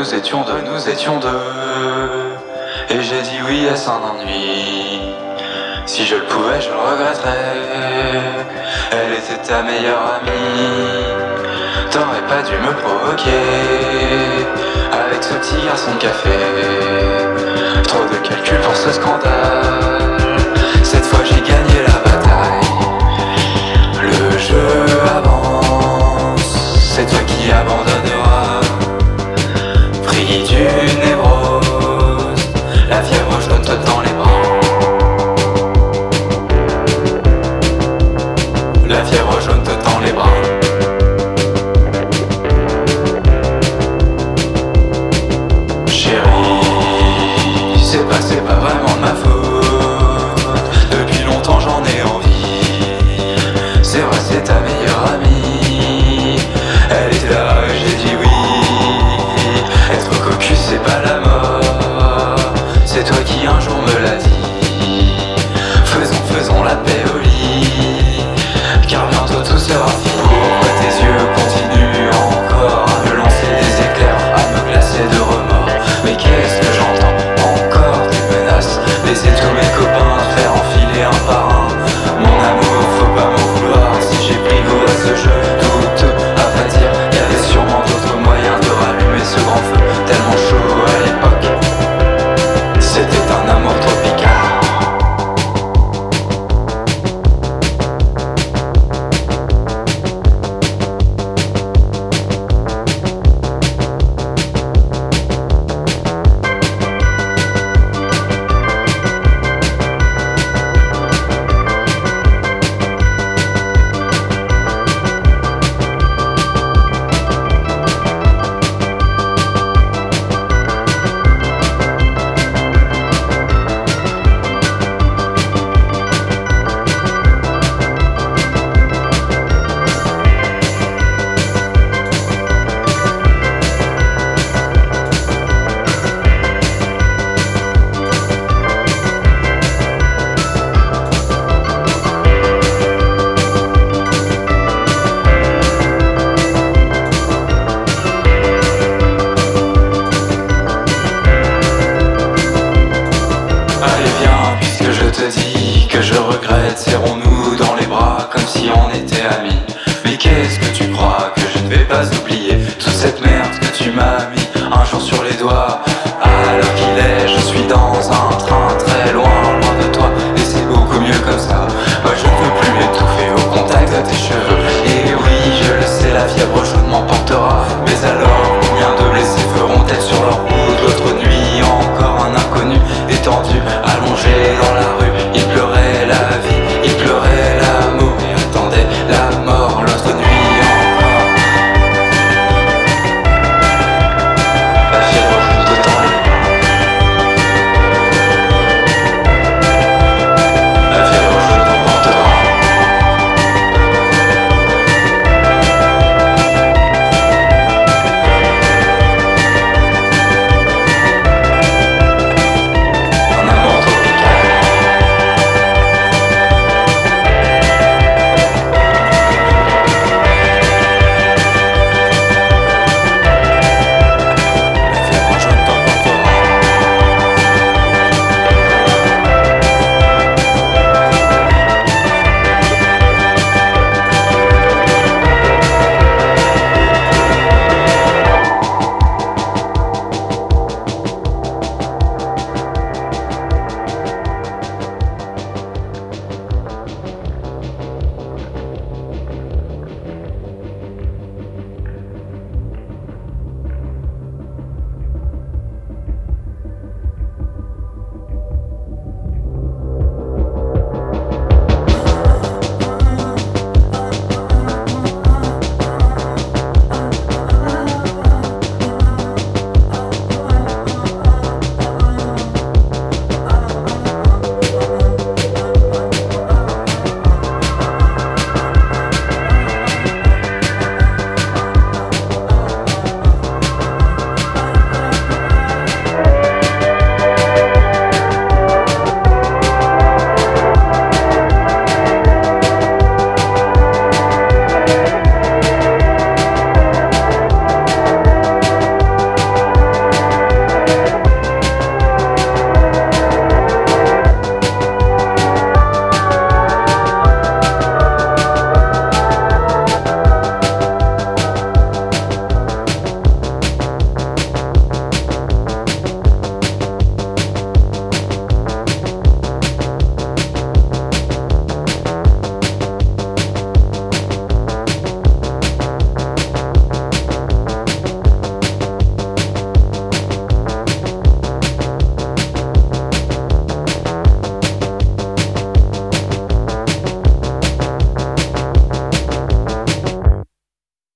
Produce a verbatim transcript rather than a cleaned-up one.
nous étions deux, nous étions deux. Et j'ai dit oui à son ennui. Si je le pouvais, je le regretterais. Elle était ta meilleure amie. T'aurais pas dû me provoquer avec ce petit garçon de café. Trop de calculs pour ce scandale. Cette fois j'ai gagné la bataille. Le jeu avance. C'est toi qui abandonneras. Pris d'une névrose, la fièvre jaune te tend les bras. La fièvre jaune te tend les bras. Chérie, c'est pas, c'est pas vraiment de ma faute. Depuis longtemps j'en ai envie. C'est vrai, c'est ta meilleure amie. Elle était là et j'ai dit oui. Être cocu c'est pas la mort. C'est toi qui un jour me l'as dit. Faisons, faisons la paix au lit. Car bientôt tout sera fini. Pourquoi tes yeux continuent encore à me lancer des éclairs, à me glacer de remords? Mais qu'est-ce que j'entends? Encore des menaces, baiser tous mes